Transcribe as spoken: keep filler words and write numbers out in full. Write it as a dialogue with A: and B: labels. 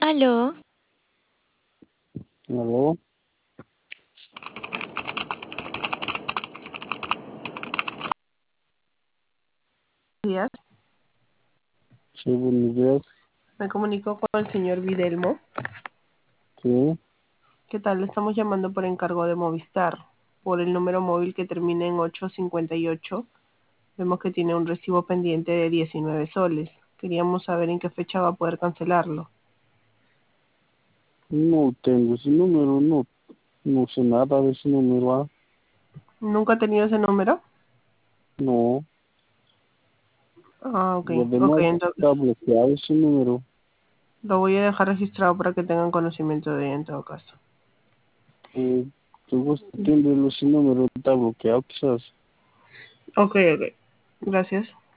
A: Aló,
B: Aló,
C: Días.
B: sí, buenos días.
C: Me comunico con el señor Videlmo.
B: Sí,
C: ¿Qué tal? Le estamos llamando por encargo de Movistar, por el número móvil que termina en ocho cincuenta y ocho. Vemos que tiene un recibo pendiente de diecinueve soles. Queríamos saber en qué fecha va a poder cancelarlo.
B: no tengo ese número, no, no sé nada de ese número. Ah,
C: ¿Nunca ha tenido ese número?
B: no,
C: Ah, ok.
B: y
C: Ok,
B: además
C: entonces
B: está bloqueado ese número.
C: lo voy a dejar registrado para que tengan conocimiento de ello en todo caso.
B: Eh, ¿Tú gusta ese número está bloqueado quizás?
C: Ok, ok. Gracias.